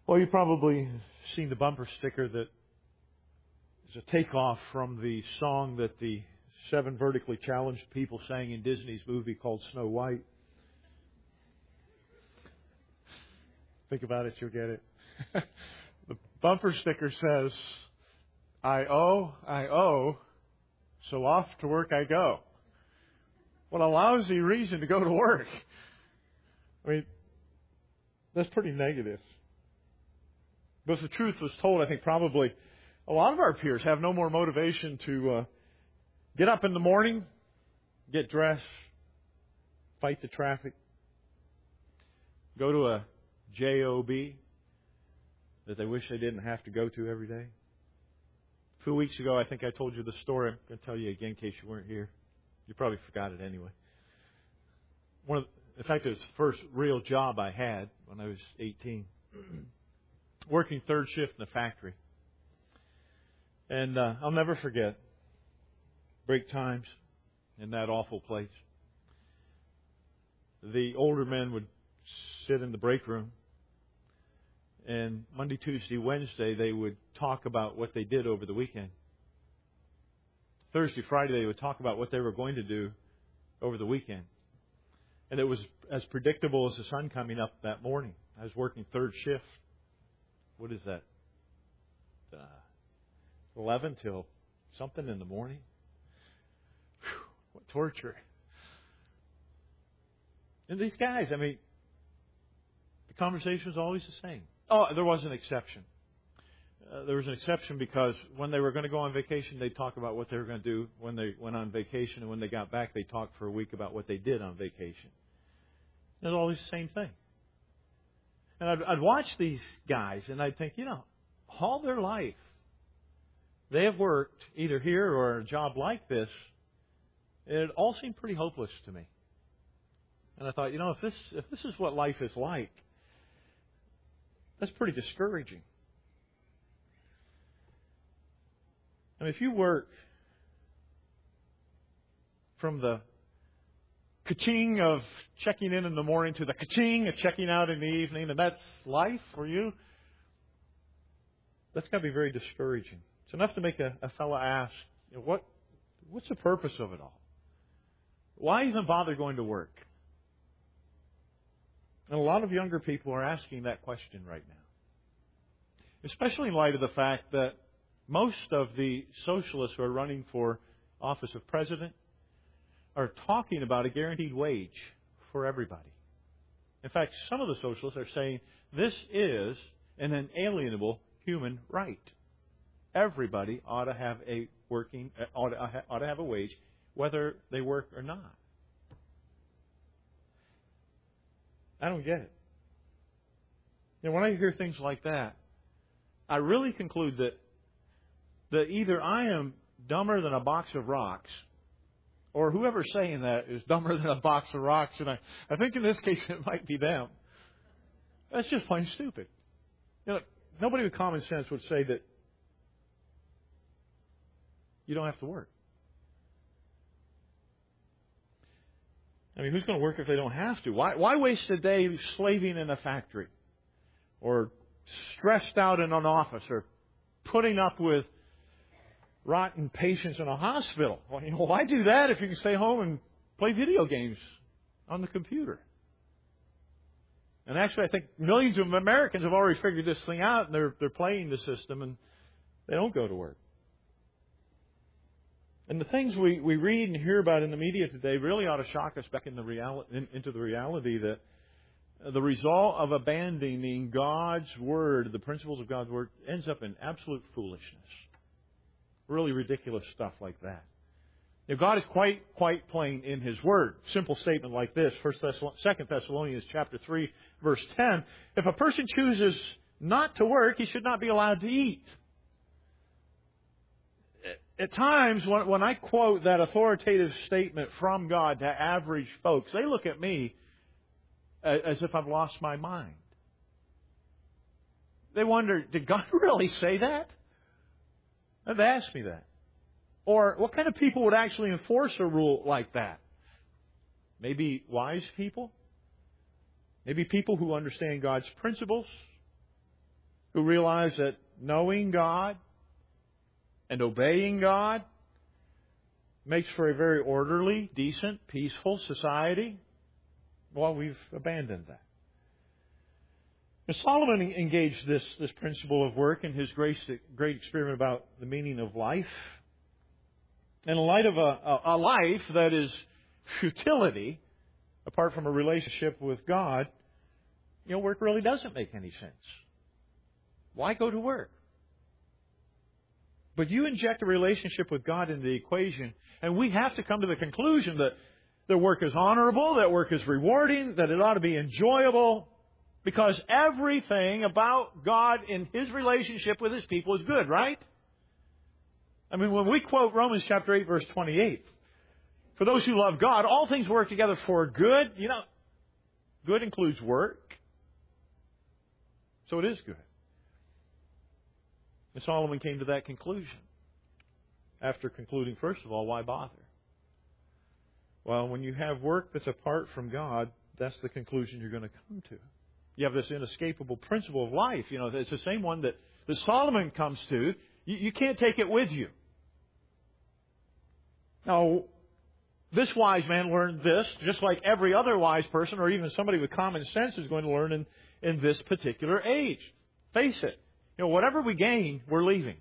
Well, you've probably seen the bumper sticker that is a takeoff from the song that the 7 vertically challenged people sang in Disney's movie called Snow White. Think about it, you'll get it. The bumper sticker says, I owe, so off to work I go. What a lousy reason to go to work. I mean, that's pretty negative. But if the truth was told, I think probably a lot of our peers have no more motivation to get up in the morning, get dressed, fight the traffic, go to a job that they wish they didn't have to go to every day. A few weeks ago, I think I told you the story. I'm going to tell you again in case you weren't here. You probably forgot it anyway. In fact, it was the first real job I had when I was 18. Working third shift in a factory. And I'll never forget break times in that awful place. The older men would sit in the break room, and Monday, Tuesday, Wednesday, they would talk about what they did over the weekend. Thursday, Friday, they would talk about what they were going to do over the weekend. And it was as predictable as the sun coming up that morning. I was working third shift. What is that? 11 till something in the morning? Whew, what torture. And these guys, I mean, the conversation was always the same. Oh, there was an exception. There was an exception because when they were going to go on vacation, they'd talk about what they were going to do when they went on vacation. And when they got back, they talked for a week about what they did on vacation. It was always the same thing. And I'd watch these guys, and I'd think, all their life, they have worked either here or a job like this. It all seemed pretty hopeless to me. And I thought, if this is what life is like, that's pretty discouraging. I mean, if you work from the ka-ching of checking in the morning to the ka-ching of checking out in the evening, and that's life for you, that's got to be very discouraging. It's enough to make a fellow ask, what's the purpose of it all? Why even bother going to work? And a lot of younger people are asking that question right now. Especially in light of the fact that most of the socialists who are running for office of president are talking about a guaranteed wage for everybody. In fact, some of the socialists are saying this is an inalienable human right. Everybody ought to have a ought to have a wage, whether they work or not. I don't get it. When I hear things like that, I really conclude that either I am dumber than a box of rocks, or whoever's saying that is dumber than a box of rocks, and I think in this case it might be them. That's just plain stupid. Nobody with common sense would say that you don't have to work. I mean, who's going to work if they don't have to? Why waste a day slaving in a factory, or stressed out in an office, or putting up with rotten patients in a hospital? Well, why do that if you can stay home and play video games on the computer? And actually, I think millions of Americans have already figured this thing out, and they're playing the system, and they don't go to work. And the things we read and hear about in the media today really ought to shock us back into the reality that the result of abandoning God's Word, the principles of God's Word, ends up in absolute foolishness. Really ridiculous stuff like that. God is quite plain in His Word. Simple statement like this, 2 Thessalonians chapter 3, verse 10. If a person chooses not to work, he should not be allowed to eat. At times, when I quote that authoritative statement from God to average folks, they look at me as if I've lost my mind. They wonder, did God really say that? They've asked me that. Or what kind of people would actually enforce a rule like that? Maybe wise people? Maybe people who understand God's principles? who realize that knowing God and obeying God makes for a very orderly, decent, peaceful society. Well, we've abandoned that. And Solomon engaged this principle of work in his great experiment about the meaning of life. In light of a life that is futility, apart from a relationship with God, work really doesn't make any sense. Why go to work? But you inject a relationship with God into the equation, and we have to come to the conclusion that the work is honorable, that work is rewarding, that it ought to be enjoyable, because everything about God in His relationship with His people is good, right? I mean, when we quote Romans chapter 8, verse 28, for those who love God, all things work together for good. Good includes work. So it is good. And Solomon came to that conclusion. After concluding, first of all, why bother? Well, when you have work that's apart from God, that's the conclusion you're going to come to. You have this inescapable principle of life. It's the same one that Solomon comes to. You can't take it with you. Now, this wise man learned this, just like every other wise person, or even somebody with common sense is going to learn in this particular age. Face it. Whatever we gain, we're leaving.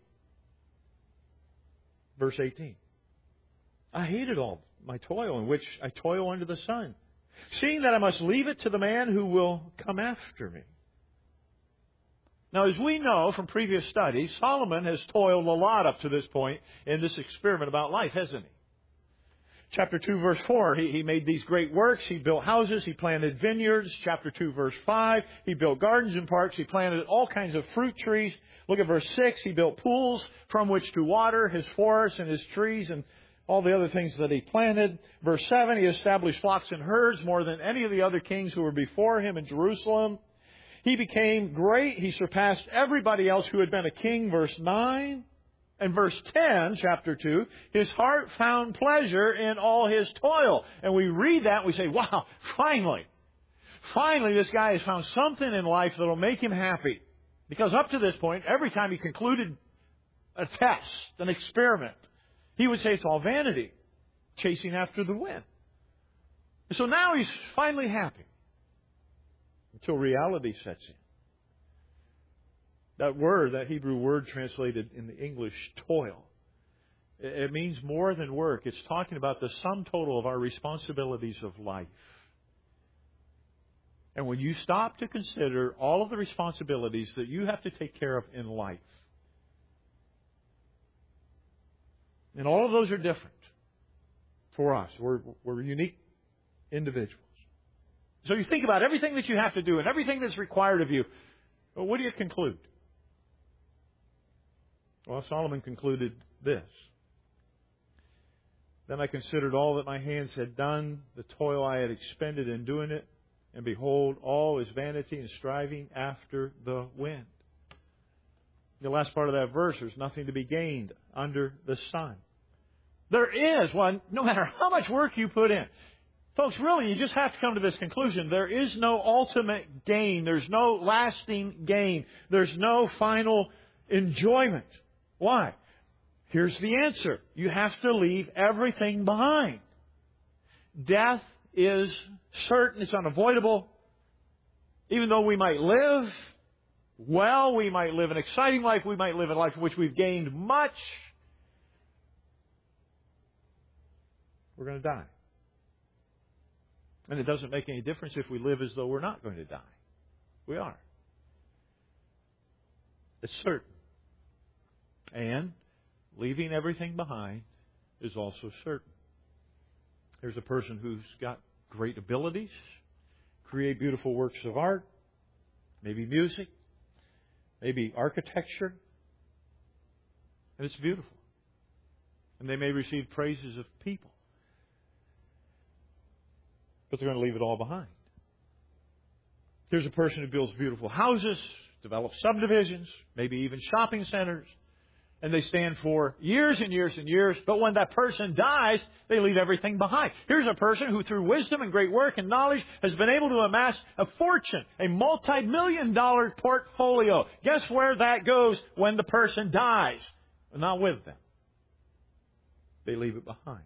Verse 18. I hated all my toil in which I toil under the sun, seeing that I must leave it to the man who will come after me. Now, as we know from previous studies, Solomon has toiled a lot up to this point in this experiment about life, hasn't he? Chapter 2, verse 4, he made these great works. He built houses. He planted vineyards. Chapter 2, verse 5, he built gardens and parks. He planted all kinds of fruit trees. Look at verse 6. He built pools from which to water his forests and his trees and all the other things that he planted. Verse 7, he established flocks and herds more than any of the other kings who were before him in Jerusalem. He became great. He surpassed everybody else who had been a king. Verse 9. And verse 10, chapter 2, his heart found pleasure in all his toil. And we read that and we say, wow, finally this guy has found something in life that will make him happy. Because up to this point, every time he concluded a test, an experiment, he would say it's all vanity, chasing after the wind. And so now he's finally happy until reality sets in. That Hebrew word translated in the English, toil, it means more than work. It's talking about the sum total of our responsibilities of life. And when you stop to consider all of the responsibilities that you have to take care of in life, and all of those are different for us. We're unique individuals. So you think about everything that you have to do and everything that's required of you. Well, what do you conclude? Well, Solomon concluded this. Then I considered all that my hands had done, the toil I had expended in doing it, and behold, all is vanity and striving after the wind. The last part of that verse, there's nothing to be gained under the sun. There is one, no matter how much work you put in. Folks, really, you just have to come to this conclusion. There is no ultimate gain. There's no lasting gain. There's no final enjoyment. Why? Here's the answer. You have to leave everything behind. Death is certain. It's unavoidable. Even though we might live well, we might live an exciting life, we might live a life in which we've gained much, we're going to die. And it doesn't make any difference if we live as though we're not going to die. We are. It's certain. And leaving everything behind is also certain. There's a person who's got great abilities, create beautiful works of art, maybe music, maybe architecture, and it's beautiful. And they may receive praises of people. But they're going to leave it all behind. Here's a person who builds beautiful houses, develops subdivisions, maybe even shopping centers, And they stand for years and years and years. But when that person dies, they leave everything behind. Here's a person who through wisdom and great work and knowledge has been able to amass a fortune, a multi-million-dollar portfolio. Guess where that goes when the person dies? Not with them. They leave it behind.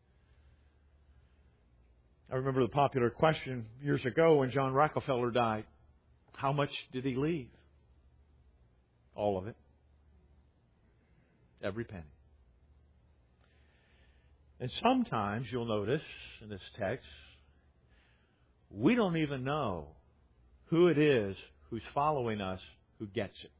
I remember the popular question years ago when John Rockefeller died. How much did he leave? All of it. Every penny. And sometimes you'll notice in this text, we don't even know who it is who's following us who gets it.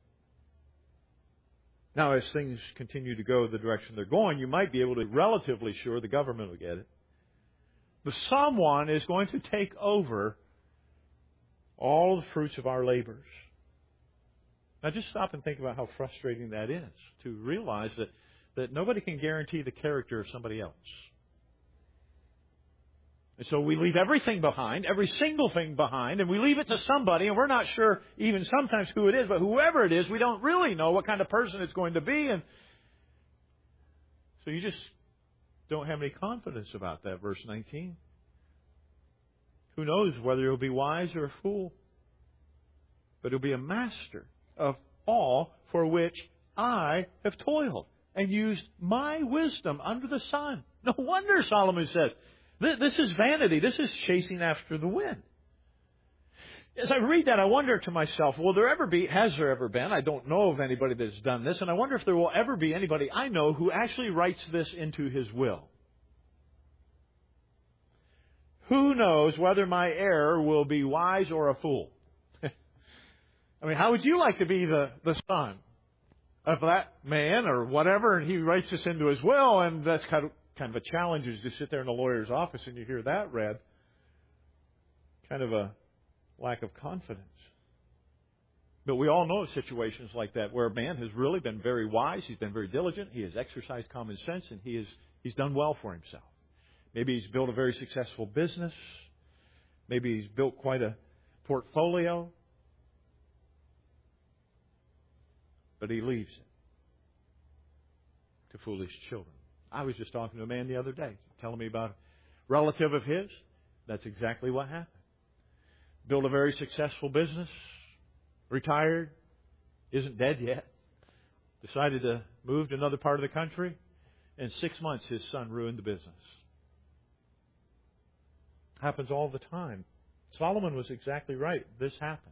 Now, as things continue to go the direction they're going, you might be able to be relatively sure the government will get it. But someone is going to take over all the fruits of our labors. Now just stop and think about how frustrating that is, to realize that nobody can guarantee the character of somebody else. And so we leave everything behind, every single thing behind, and we leave it to somebody, and we're not sure even sometimes who it is, but whoever it is, we don't really know what kind of person it's going to be. And so you just don't have any confidence about that, verse 19. Who knows whether he'll be wise or a fool? But he'll be a master of all for which I have toiled and used my wisdom under the sun. No wonder Solomon says, this is vanity. This is chasing after the wind. As I read that, I wonder to myself, has there ever been? I don't know of anybody that's done this, and I wonder if there will ever be anybody I know who actually writes this into his will. Who knows whether my heir will be wise or a fool? I mean, how would you like to be the son of that man or whatever? And he writes this into his will, and that's kind of a challenge is to sit there in a lawyer's office and you hear that read. Kind of a lack of confidence. But we all know situations like that where a man has really been very wise, he's been very diligent, he has exercised common sense, and he's done well for himself. Maybe he's built a very successful business. Maybe he's built quite a portfolio. But he leaves it to foolish children. I was just talking to a man the other day, telling me about a relative of his. That's exactly what happened. Built a very successful business, retired, isn't dead yet, decided to move to another part of the country. In 6 months, his son ruined the business. Happens all the time. Solomon was exactly right. This happens.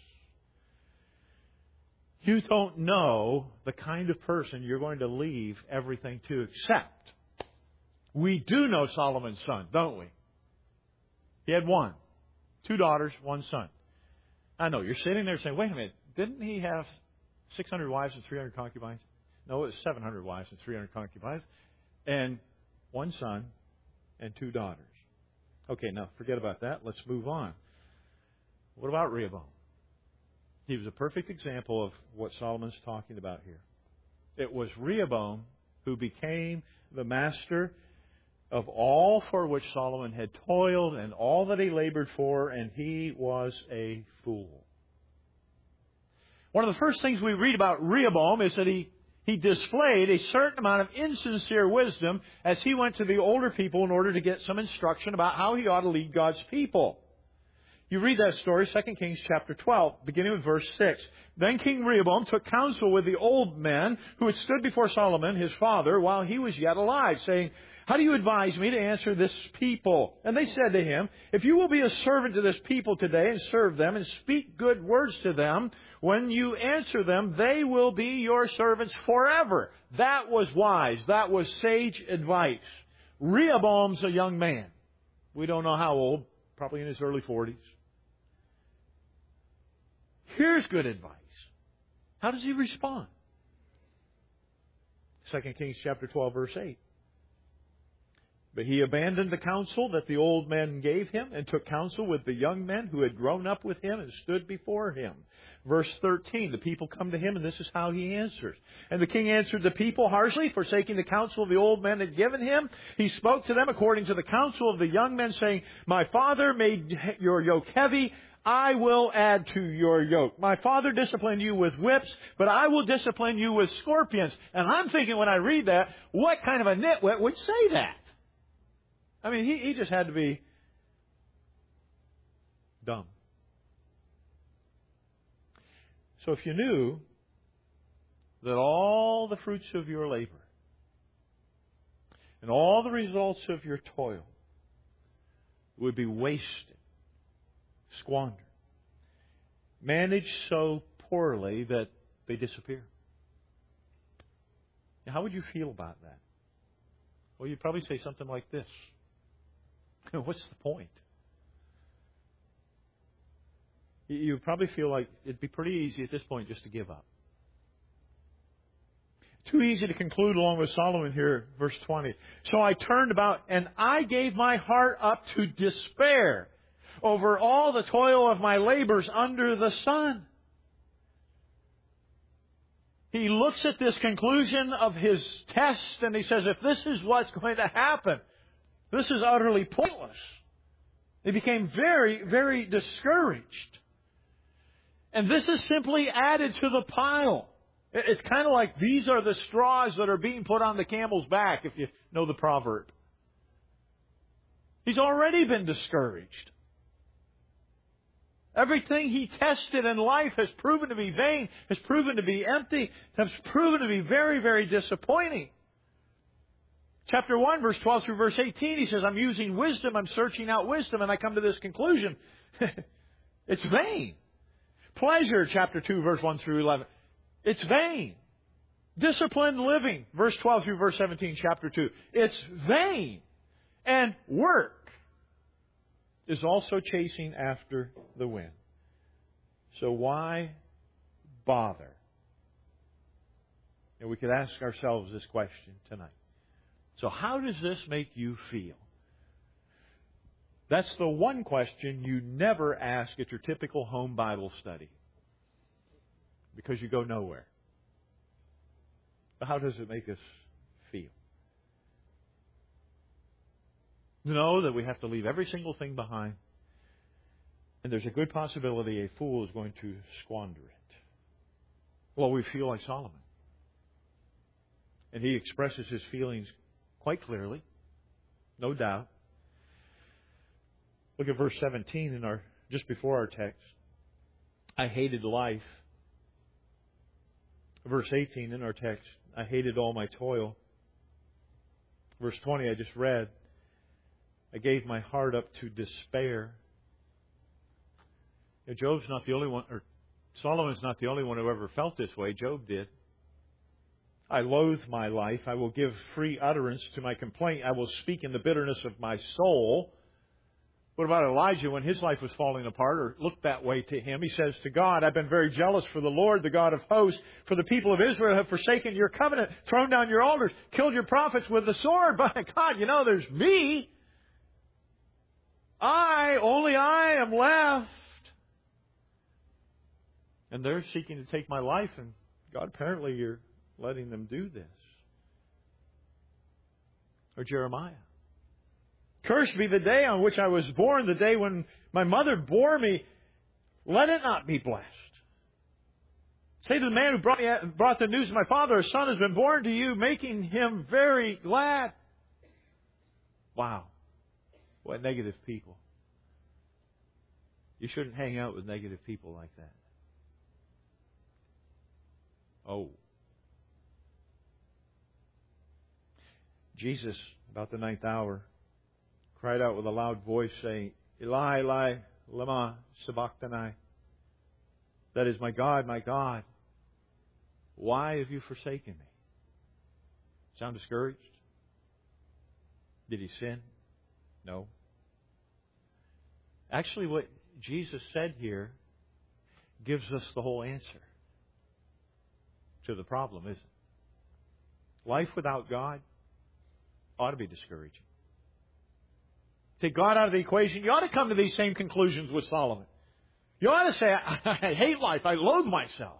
You don't know the kind of person you're going to leave everything to, except we do know Solomon's son, don't we? He had 2 daughters, 1 son. I know, you're sitting there saying, wait a minute, didn't he have 600 wives and 300 concubines? No, it was 700 wives and 300 concubines. And 1 son and 2 daughters. Okay, now forget about that. Let's move on. What about Rehoboam? He was a perfect example of what Solomon's talking about here. It was Rehoboam who became the master of all for which Solomon had toiled and all that he labored for, and he was a fool. One of the first things we read about Rehoboam is that he displayed a certain amount of insincere wisdom as he went to the older people in order to get some instruction about how he ought to lead God's people. You read that story, 2 Kings chapter 12, beginning with verse 6. Then King Rehoboam took counsel with the old men who had stood before Solomon, his father, while he was yet alive, saying, how do you advise me to answer this people? And they said to him, if you will be a servant to this people today and serve them and speak good words to them, when you answer them, they will be your servants forever. That was wise. That was sage advice. Rehoboam's a young man. We don't know how old, probably in his early 40s. Here's good advice. How does he respond? 2 Kings chapter 12, verse 8. But he abandoned the counsel that the old men gave him and took counsel with the young men who had grown up with him and stood before him. Verse 13, the people come to him, and this is how he answers. And the king answered the people harshly, forsaking the counsel the old men had given him. He spoke to them according to the counsel of the young men, saying, my father made your yoke heavy. I will add to your yoke. My father disciplined you with whips, but I will discipline you with scorpions. And I'm thinking when I read that, what kind of a nitwit would say that? I mean, he just had to be dumb. So if you knew that all the fruits of your labor and all the results of your toil would be wasted, squandered, managed so poorly that they disappear. Now, how would you feel about that? Well, you'd probably say something like this. What's the point? You probably feel like it'd be pretty easy at this point just to give up. Too easy to conclude along with Solomon here, verse 20. So I turned about and I gave my heart up to despair over all the toil of my labors under the sun. He looks at this conclusion of his test and he says, if this is what's going to happen, this is utterly pointless. He became very, very discouraged. And this is simply added to the pile. It's kind of like these are the straws that are being put on the camel's back, if you know the proverb. He's already been discouraged. Everything he tested in life has proven to be vain, has proven to be empty, has proven to be very, very disappointing. Chapter 1, verse 12 through verse 18, he says, I'm using wisdom, I'm searching out wisdom, and I come to this conclusion. It's vain. Pleasure, chapter 2, verse 1 through 11. It's vain. Disciplined living, verse 12 through verse 17, chapter 2. It's vain. And work is also chasing after the wind. So why bother? And we could ask ourselves this question tonight. So how does this make you feel? That's the one question you never ask at your typical home Bible study. Because you go nowhere. But how does it make us feel? Know that we have to leave every single thing behind. And there's a good possibility a fool is going to squander it. Well, we feel like Solomon. And he expresses his feelings quite clearly. No doubt. Look at verse 17 just before our text. I hated life. Verse 18 in our text. I hated all my toil. Verse 20 I just read. I gave my heart up to despair. Now, Job's not the only one, or Solomon's not the only one who ever felt this way. Job did. I loathe my life. I will give free utterance to my complaint. I will speak in the bitterness of my soul. What about Elijah when his life was falling apart or looked that way to him? He says to God, I've been very jealous for the Lord, the God of hosts. For the people of Israel have forsaken your covenant, thrown down your altars, killed your prophets with the sword. By God, there's me. Only I am left. And they're seeking to take my life. And God, apparently you're letting them do this. Or Jeremiah. Cursed be the day on which I was born, the day when my mother bore me. Let it not be blessed. Say to the man who brought the news to my father, a son has been born to you, making him very glad. Wow. What negative people. You shouldn't hang out with negative people like that. Oh. Jesus, about the 9th hour, cried out with a loud voice, saying, Eli, Eli, lema sabachthani. That is, my God, why have you forsaken me? Sound discouraged? Did he sin? No. Actually, what Jesus said here gives us the whole answer to the problem, isn't it? Life without God ought to be discouraging. Take God out of the equation, you ought to come to these same conclusions with Solomon. You ought to say, I hate life, I loathe myself.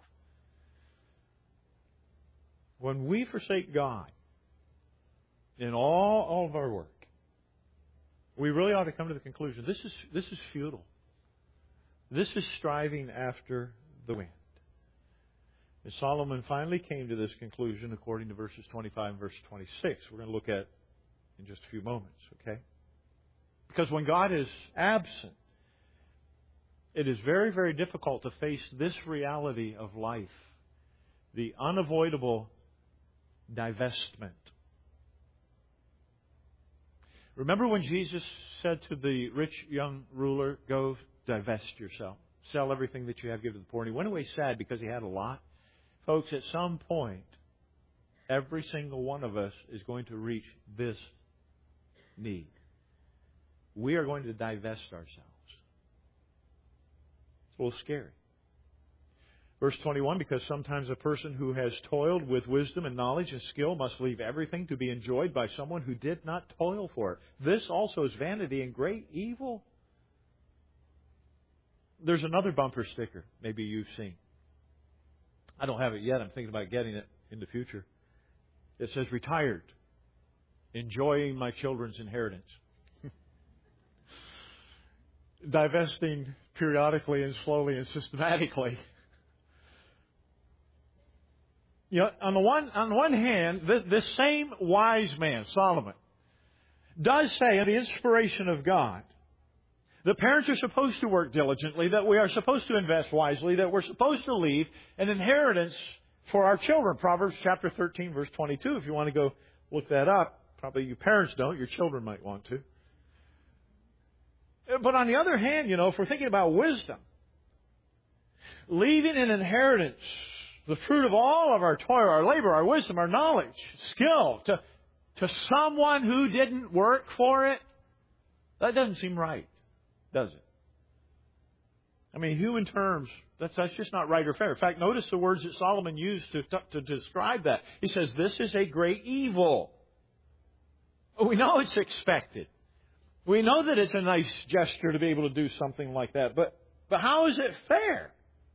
When we forsake God in all of our work, we really ought to come to the conclusion, this is futile. This is striving after the wind. And Solomon finally came to this conclusion according to verses 25 and verse 26. We're going to look at in just a few moments, okay? Because when God is absent, it is very, very difficult to face this reality of life, the unavoidable divestment. Remember when Jesus said to the rich young ruler, go divest yourself, sell everything that you have, give to the poor. And he went away sad because he had a lot. Folks, at some point, every single one of us is going to reach this need. We are going to divest ourselves. It's a little scary. Verse 21, because sometimes a person who has toiled with wisdom and knowledge and skill must leave everything to be enjoyed by someone who did not toil for it. This also is vanity and great evil. There's another bumper sticker maybe you've seen. I don't have it yet. I'm thinking about getting it in the future. It says, retired, enjoying my children's inheritance. Divesting periodically and slowly and systematically. You know, on the one hand, this same wise man, Solomon, does say, in the inspiration of God, that parents are supposed to work diligently, that we are supposed to invest wisely, that we're supposed to leave an inheritance for our children. Proverbs chapter 13, verse 22, if you want to go look that up. Probably you parents don't, your children might want to. But on the other hand, you know, if we're thinking about wisdom, leaving an inheritance, the fruit of all of our toil, our labor, our wisdom, our knowledge, skill, to someone who didn't work for it, that doesn't seem right, does it? I mean, human terms, that's just not right or fair. In fact, notice the words that Solomon used to describe that. He says, this is a great evil. We know it's expected. We know that it's a nice gesture to be able to do something like that. But how is it fair?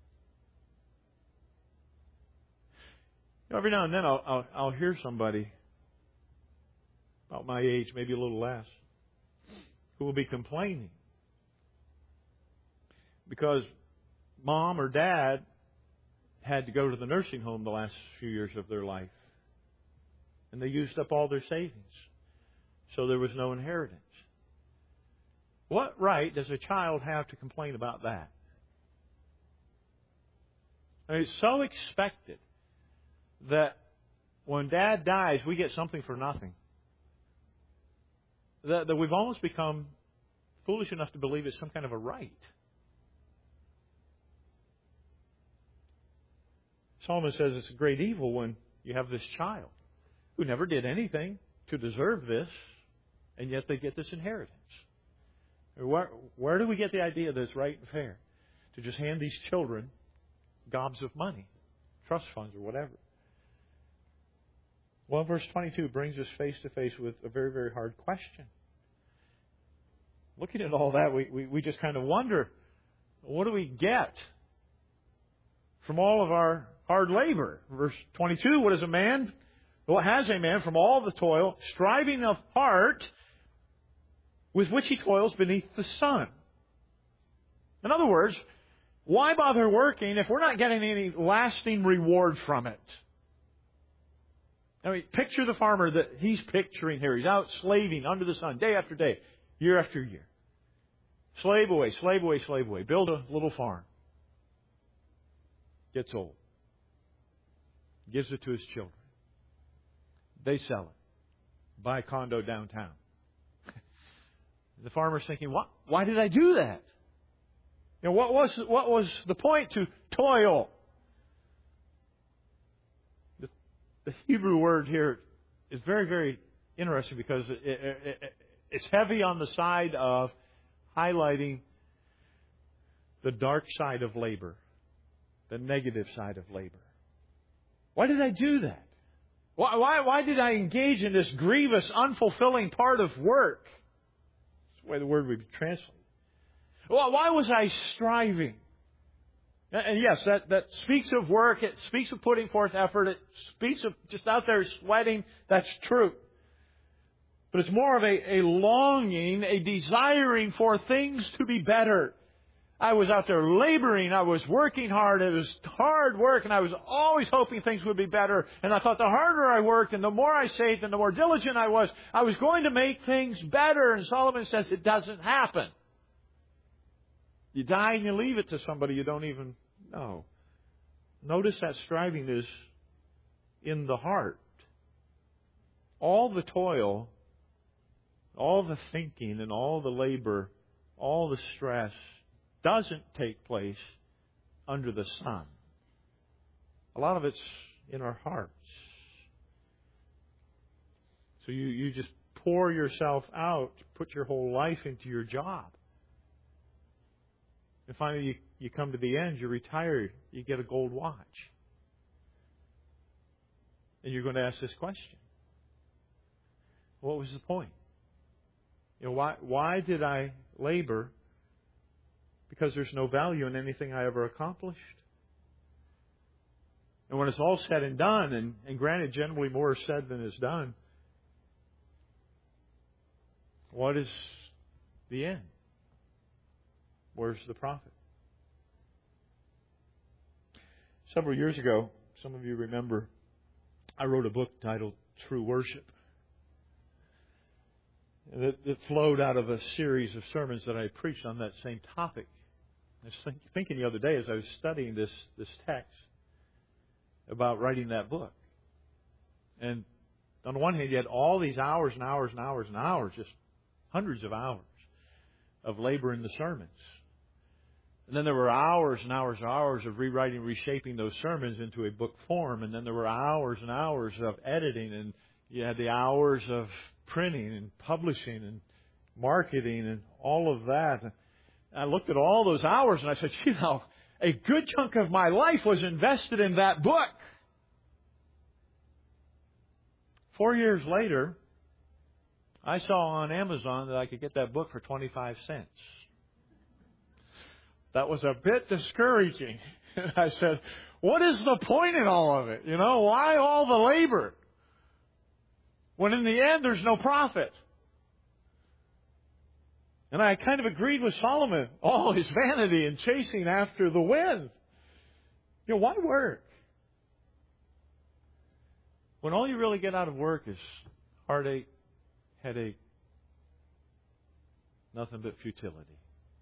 Every now and then I'll hear somebody about my age, maybe a little less, who will be complaining because mom or dad had to go to the nursing home the last few years of their life. And they used up all their savings. So there was no inheritance. What right does a child have to complain about that? I mean, it's so expected that when dad dies, we get something for nothing. That we've almost become foolish enough to believe it's some kind of a right. Solomon says it's a great evil when you have this child who never did anything to deserve this, and yet they get this inheritance. Where do we get the idea that it's right and fair to just hand these children gobs of money, trust funds or whatever? Well, verse 22 brings us face to face with a very, very hard question. Looking at all that, we just kind of wonder, what do we get from all of our hard labor? Verse 22, what has a man from all the toil, striving of heart, with which he toils beneath the sun? In other words, why bother working if we're not getting any lasting reward from it? I mean, picture the farmer that he's picturing here. He's out slaving under the sun, day after day, year after year. Slave away, slave away, slave away. Build a little farm. Gets old. Gives it to his children. They sell it. Buy a condo downtown. The farmer's thinking, why did I do that? You know, what was the point to toil? The Hebrew word here is very, very interesting because it's heavy on the side of highlighting the dark side of labor, the negative side of labor. Why did I do that? Why did I engage in this grievous, unfulfilling part of work? That's the way the word would be translated. Why was I striving? And yes, that speaks of work. It speaks of putting forth effort. It speaks of just out there sweating. That's true. But it's more of a longing, a desiring for things to be better. I was out there laboring. I was working hard. It was hard work, and I was always hoping things would be better. And I thought the harder I worked and the more I saved and the more diligent I was going to make things better. And Solomon says it doesn't happen. You die and you leave it to somebody you don't even know. Notice that striving is in the heart. All the toil, all the thinking and all the labor, all the stress doesn't take place under the sun. A lot of it's in our hearts. So you just pour yourself out, put your whole life into your job. And finally you come to the end, you're retired, you get a gold watch. And you're going to ask this question. What was the point? Why did I labor? Because there's no value in anything I ever accomplished. And when it's all said and done, and granted, generally more is said than is done, what is the end? Where's the profit? Several years ago, some of you remember, I wrote a book titled True Worship. That flowed out of a series of sermons that I preached on that same topic. I was thinking the other day as I was studying this text about writing that book. And on the one hand, you had all these hours and hours and hours and hours, just hundreds of hours of labor in the sermons. And then there were hours and hours and hours of rewriting, reshaping those sermons into a book form. And then there were hours and hours of editing. And you had the hours of printing and publishing and marketing and all of that. I looked at all those hours and I said, a good chunk of my life was invested in that book. 4 years later, I saw on Amazon that I could get that book for 25 cents. That was a bit discouraging. And I said, what is the point in all of it? Why all the labor? When in the end, there's no profit. And I kind of agreed with Solomon. All his vanity and chasing after the wind. Why work? When all you really get out of work is heartache, headache, nothing but futility.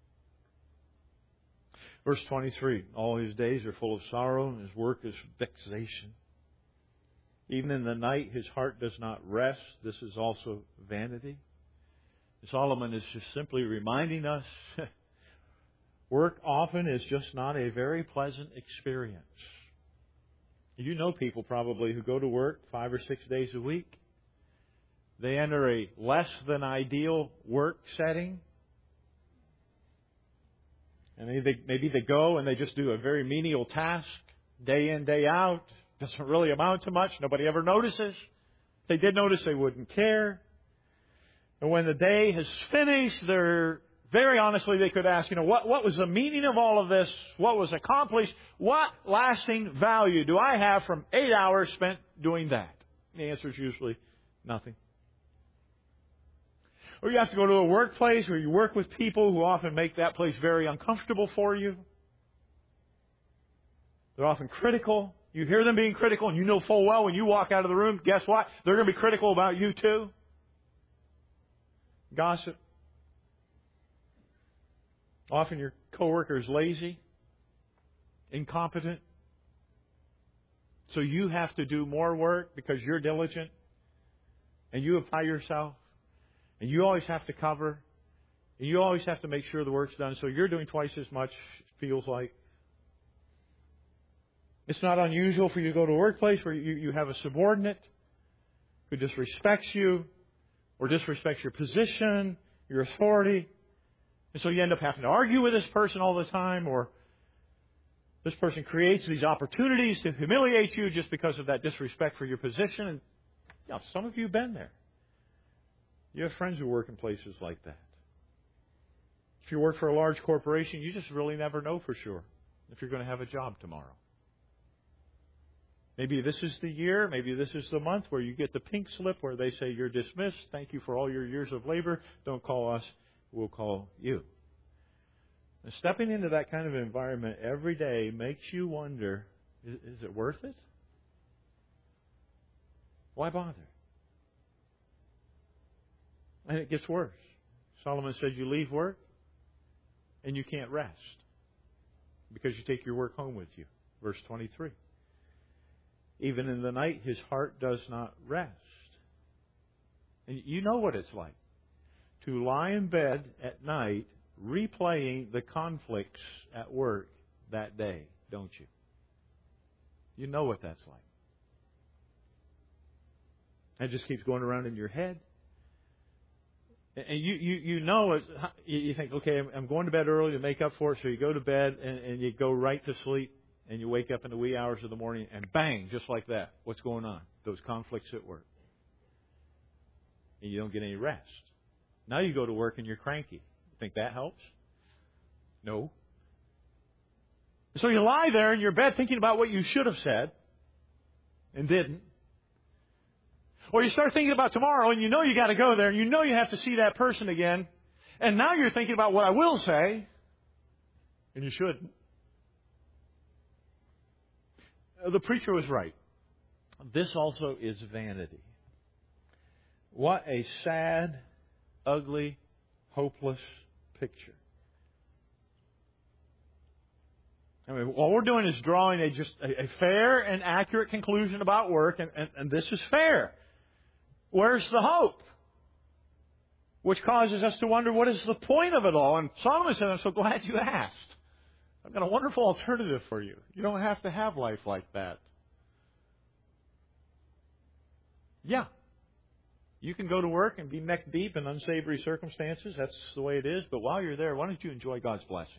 Verse 23, all his days are full of sorrow, and his work is vexation. Even in the night, his heart does not rest. This is also vanity. Solomon is just simply reminding us, work often is just not a very pleasant experience. You know people probably who go to work 5 or 6 days a week. They enter a less than ideal work setting. And maybe they go and they just do a very menial task, day in, day out. Doesn't really amount to much. Nobody ever notices. If they did notice, they wouldn't care. And when the day has finished, they're very honestly, they could ask, what was the meaning of all of this? What was accomplished? What lasting value do I have from 8 hours spent doing that? The answer is usually nothing. Or you have to go to a workplace where you work with people who often make that place very uncomfortable for you. They're often critical. You hear them being critical, and you know full well when you walk out of the room, guess what? They're going to be critical about you too. Gossip. Often your coworker is lazy, incompetent. So you have to do more work because you're diligent and you apply yourself and you always have to cover and you always have to make sure the work's done. So you're doing twice as much, it feels like. It's not unusual for you to go to a workplace where you have a subordinate who disrespects you or disrespects your position, your authority. And so you end up having to argue with this person all the time, or this person creates these opportunities to humiliate you just because of that disrespect for your position. And some of you have been there. You have friends who work in places like that. If you work for a large corporation, you just really never know for sure if you're going to have a job tomorrow. Maybe this is the year, maybe this is the month where you get the pink slip where they say you're dismissed. Thank you for all your years of labor. Don't call us, we'll call you. And stepping into that kind of environment every day makes you wonder, is it worth it? Why bother? And it gets worse. Solomon says you leave work and you can't rest because you take your work home with you. Verse 23. Even in the night, his heart does not rest. And you know what it's like to lie in bed at night replaying the conflicts at work that day, don't you? You know what that's like. It just keeps going around in your head. And you know it. You think, okay, I'm going to bed early to make up for it. So you go to bed and you go right to sleep, and you wake up in the wee hours of the morning, and bang, just like that, what's going on? Those conflicts at work. And you don't get any rest. Now you go to work and you're cranky. Think that helps? No. So you lie there in your bed thinking about what you should have said and didn't. Or you start thinking about tomorrow and you know you got to go there and you know you have to see that person again. And now you're thinking about what I will say and you shouldn't. The preacher was right. This also is vanity. What a sad, ugly, hopeless picture. I mean, all we're doing is drawing a fair and accurate conclusion about work, and this is fair. Where's the hope? Which causes us to wonder, what is the point of it all? And Solomon said, I'm so glad you asked. I've got a wonderful alternative for you. You don't have to have life like that. Yeah. You can go to work and be neck deep in unsavory circumstances. That's the way it is. But while you're there, why don't you enjoy God's blessings?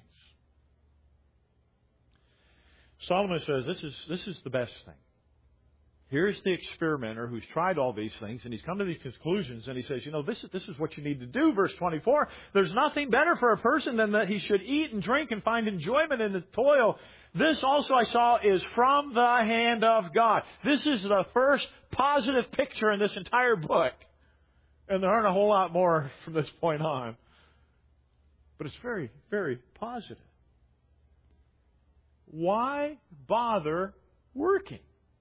Solomon says this is the best thing. Here's the experimenter who's tried all these things, and he's come to these conclusions, and he says, this is what you need to do. Verse 24, there's nothing better for a person than that he should eat and drink and find enjoyment in the toil. This also I saw is from the hand of God. This is the first positive picture in this entire book. And there aren't a whole lot more from this point on. But it's very, very positive. Why bother working?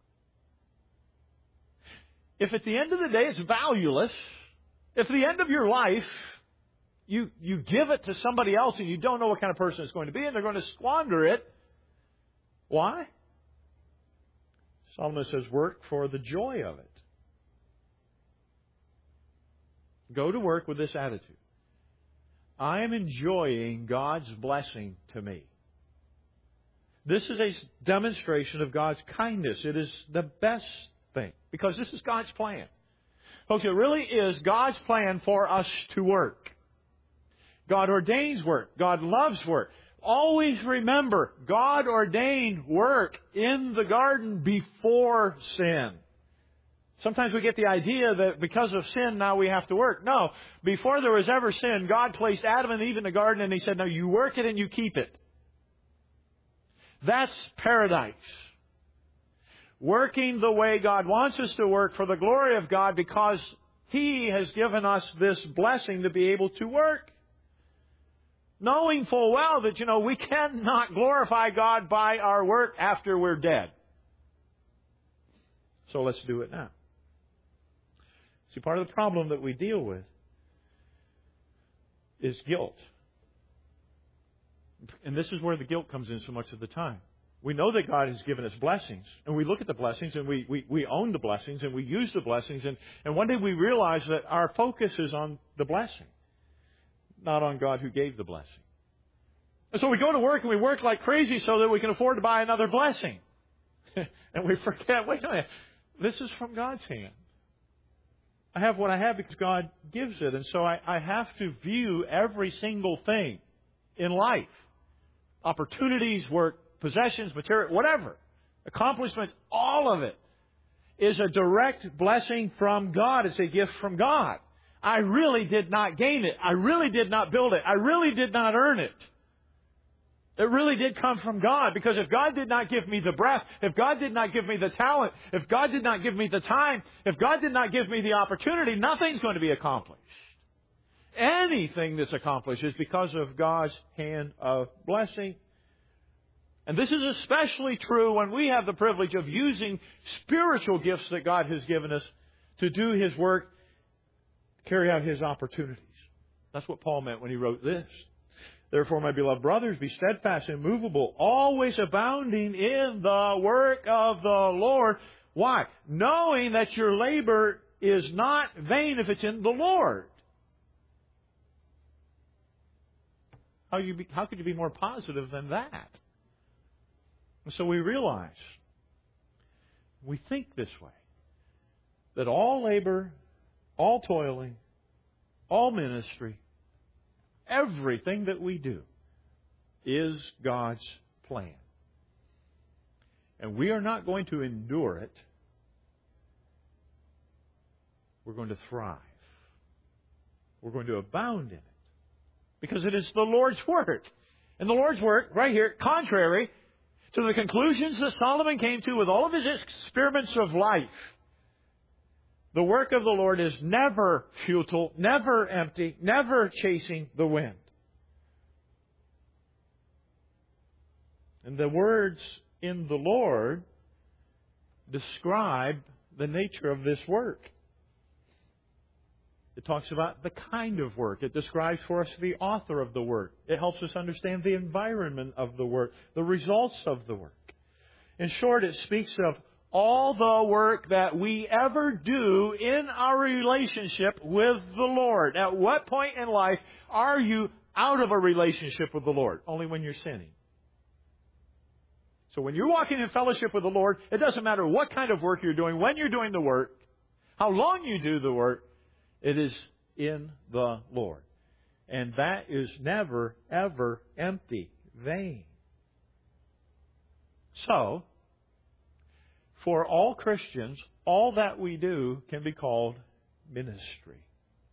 If at the end of the day it's valueless, if at the end of your life you give it to somebody else and you don't know what kind of person it's going to be and they're going to squander it, why? Solomon says, work for the joy of it. Go to work with this attitude. I am enjoying God's blessing to me. This is a demonstration of God's kindness. It is the best thing. Because this is God's plan. Folks, it really is God's plan for us to work. God ordains work. God loves work. Always remember, God ordained work in the garden before sin. Sometimes we get the idea that because of sin, now we have to work. No. Before there was ever sin, God placed Adam and Eve in the garden and He said, no, you work it and you keep it. That's paradise. Working the way God wants us to work for the glory of God because He has given us this blessing to be able to work. Knowing full well that, we cannot glorify God by our work after we're dead. So let's do it now. See, part of the problem that we deal with is guilt. And this is where the guilt comes in so much of the time. We know that God has given us blessings, and we look at the blessings, and we own the blessings, and we use the blessings, and one day we realize that our focus is on the blessing, not on God who gave the blessing. And so we go to work, and we work like crazy so that we can afford to buy another blessing. And we forget, wait a minute, this is from God's hand. I have what I have because God gives it, and so I have to view every single thing in life. Opportunities, work, possessions, material, whatever, accomplishments, all of it is a direct blessing from God. It's a gift from God. I really did not gain it. I really did not build it. I really did not earn it. It really did come from God, because if God did not give me the breath, if God did not give me the talent, if God did not give me the time, if God did not give me the opportunity, nothing's going to be accomplished. anything that's accomplished is because of God's hand of blessing. And this is especially true when we have the privilege of using spiritual gifts that God has given us to do His work, carry out His opportunities. That's what Paul meant when he wrote this. Therefore, my beloved brothers, be steadfast, immovable, always abounding in the work of the Lord. Why? Knowing that your labor is not vain if it's in the Lord. How could you be more positive than that? And so we realize, we think this way, that all labor, all toiling, all ministry, everything that we do is God's plan. And we are not going to endure it. We're going to thrive. We're going to abound in it. Because it is the Lord's work. And the Lord's work, right here, contrary to the conclusions that Solomon came to with all of his experiments of life. The work of the Lord is never futile, never empty, never chasing the wind. And the words in the Lord describe the nature of this work. It talks about the kind of work. It describes for us the author of the work. It helps us understand the environment of the work, the results of the work. In short, it speaks of all the work that we ever do in our relationship with the Lord. At what point in life are you out of a relationship with the Lord? Only when you're sinning. So when you're walking in fellowship with the Lord, it doesn't matter what kind of work you're doing, when you're doing the work, how long you do the work, it is in the Lord. And that is never, ever empty, vain. So, for all Christians, all that we do can be called ministry.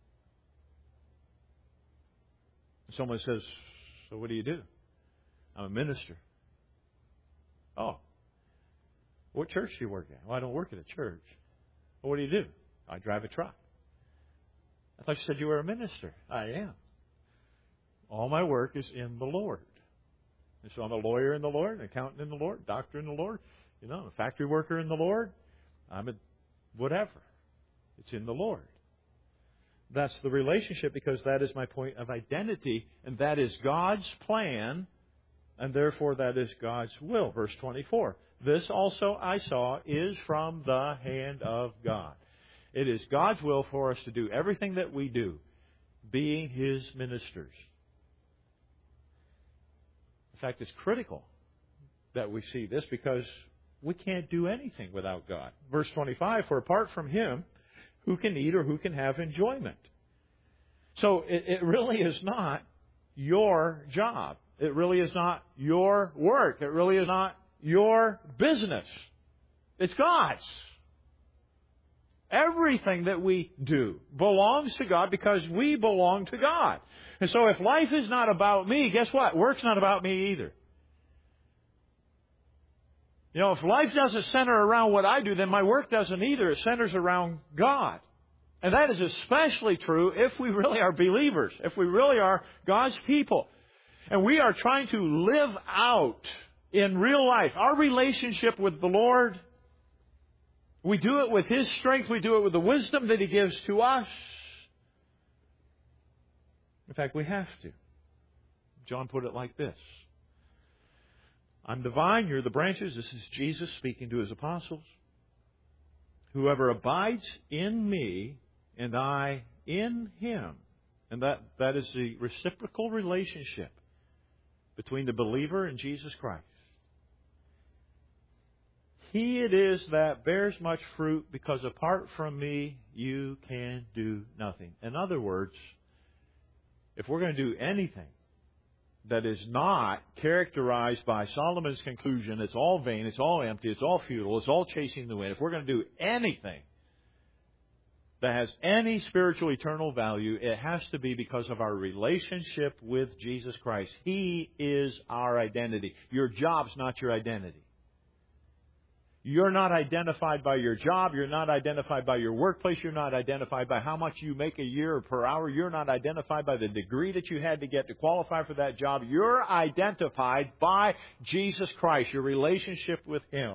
Someone says, so what do you do? I'm a minister. Oh. What church do you work at? Well, I don't work at a church. Well, what do you do? I drive a truck. I thought you said you were a minister. I am. All my work is in the Lord. And so I'm a lawyer in the Lord, an accountant in the Lord, doctor in the Lord, a factory worker in the Lord. I'm a whatever. It's in the Lord. That's the relationship, because that is my point of identity, and that is God's plan, and therefore that is God's will. Verse 24. This also I saw is from the hand of God. It is God's will for us to do everything that we do, being His ministers. In fact, it's critical that we see this, because we can't do anything without God. Verse 25, for apart from Him, who can eat or who can have enjoyment? So it really is not your job. It really is not your work. It really is not your business. It's God's. Everything that we do belongs to God because we belong to God. And so if life is not about me, guess what? Work's not about me either. If life doesn't center around what I do, then my work doesn't either. It centers around God. And that is especially true if we really are believers, if we really are God's people. And we are trying to live out in real life our relationship with the Lord. We do it with His strength. We do it with the wisdom that He gives to us. In fact, we have to. John put it like this. I'm the vine, you're the branches. This is Jesus speaking to His apostles. Whoever abides in me and I in him. And that is the reciprocal relationship between the believer and Jesus Christ. He it is that bears much fruit, because apart from me, you can do nothing. In other words, if we're going to do anything that is not characterized by Solomon's conclusion, it's all vain, it's all empty, it's all futile, it's all chasing the wind. If we're going to do anything that has any spiritual eternal value, it has to be because of our relationship with Jesus Christ. He is our identity. Your job's not your identity. You're not identified by your job. You're not identified by your workplace. You're not identified by how much you make a year or per hour. You're not identified by the degree that you had to get to qualify for that job. You're identified by Jesus Christ, your relationship with Him.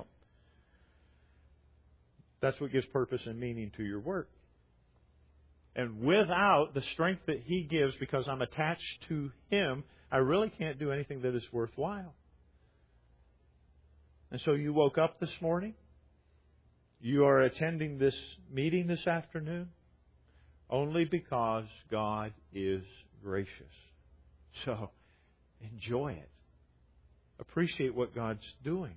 That's what gives purpose and meaning to your work. And without the strength that He gives, because I'm attached to Him, I really can't do anything that is worthwhile. And so you woke up this morning. You are attending this meeting this afternoon only because God is gracious. So enjoy it. Appreciate what God's doing.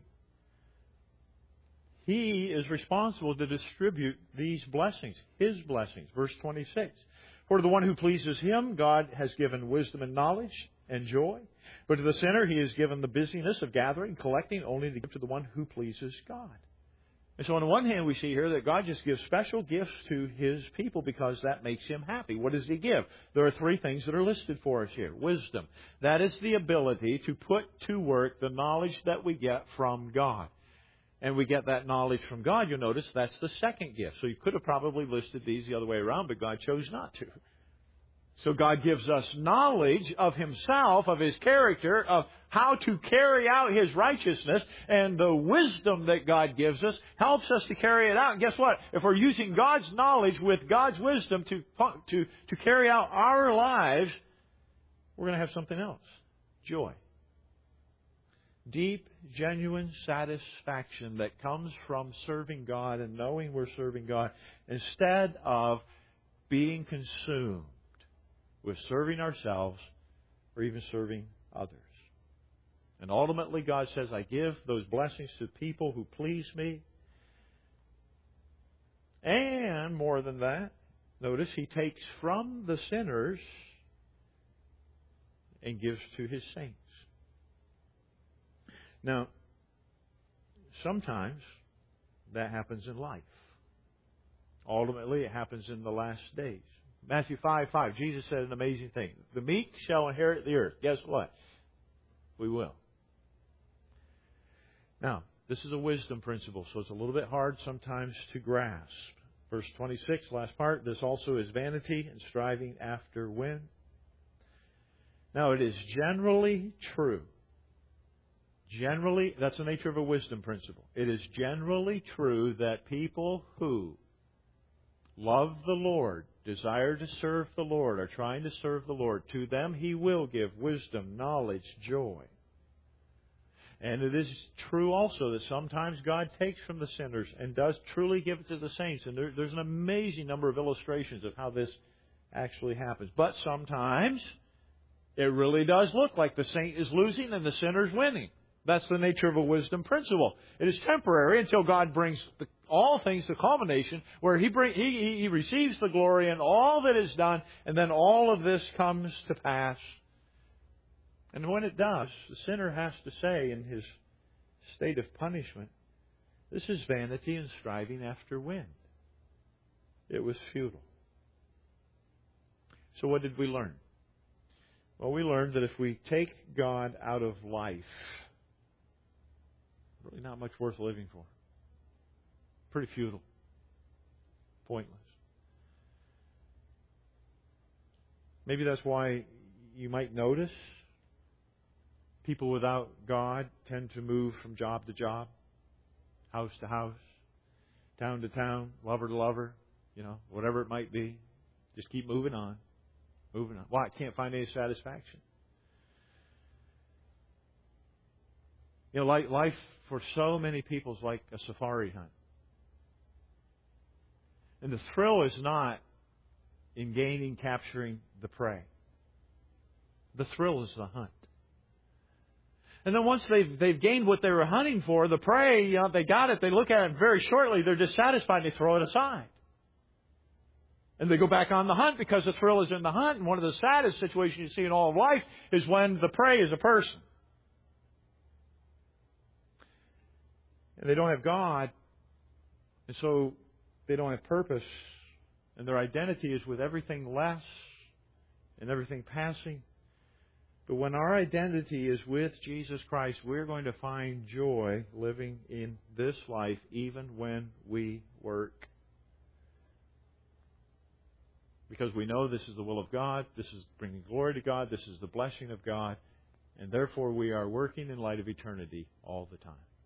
He is responsible to distribute these blessings, His blessings. Verse 26. For to the one who pleases Him, God has given wisdom and knowledge and joy. But to the sinner, He has given the busyness of gathering, collecting, only to give to the one who pleases God. And so on the one hand, we see here that God just gives special gifts to His people because that makes Him happy. What does He give? There are three things that are listed for us here. Wisdom. That is the ability to put to work the knowledge that we get from God. And we get that knowledge from God. You'll notice that's the second gift. So you could have probably listed these the other way around, but God chose not to. So God gives us knowledge of Himself, of His character, of how to carry out His righteousness, and the wisdom that God gives us helps us to carry it out. And guess what? If we're using God's knowledge with God's wisdom to carry out our lives, we're going to have something else. Joy. Deep, genuine satisfaction that comes from serving God and knowing we're serving God instead of being consumed with serving ourselves or even serving others. And ultimately, God says, I give those blessings to people who please me. And more than that, notice He takes from the sinners and gives to His saints. Now, sometimes that happens in life. Ultimately, it happens in the last days. Matthew 5:5, Jesus said an amazing thing. The meek shall inherit the earth. Guess what? We will. Now, this is a wisdom principle, so it's a little bit hard sometimes to grasp. Verse 26, last part, this also is vanity and striving after wind. Now, it is generally true. Generally, that's the nature of a wisdom principle. It is generally true that people who love the Lord, desire to serve the Lord, are trying to serve the Lord, to them He will give wisdom, knowledge, joy. And it is true also that sometimes God takes from the sinners and does truly give it to the saints. And there's an amazing number of illustrations of how this actually happens. But sometimes it really does look like the saint is losing and the sinner's winning. That's the nature of a wisdom principle. It is temporary until God brings all things to culmination, where He receives the glory and all that is done, and then all of this comes to pass. And when it does, the sinner has to say in his state of punishment, this is vanity and striving after wind. It was futile. So what did we learn? Well, we learned that if we take God out of life, really not much worth living for. Pretty futile. Pointless. Maybe that's why you might notice people without God tend to move from job to job, house to house, town to town, lover to lover, whatever it might be. Just keep moving on. Moving on. Why? I can't find any satisfaction. Life for so many people is like a safari hunt. And the thrill is not in gaining, capturing the prey. The thrill is the hunt. And then once they've gained what they were hunting for, the prey, they got it, they look at it very shortly, they're dissatisfied, and they throw it aside. And they go back on the hunt because the thrill is in the hunt. And one of the saddest situations you see in all of life is when the prey is a person. And they don't have God, and so they don't have purpose, and their identity is with everything less and everything passing. But when our identity is with Jesus Christ, we're going to find joy living in this life even when we work. Because we know this is the will of God, this is bringing glory to God, this is the blessing of God, and therefore we are working in light of eternity all the time.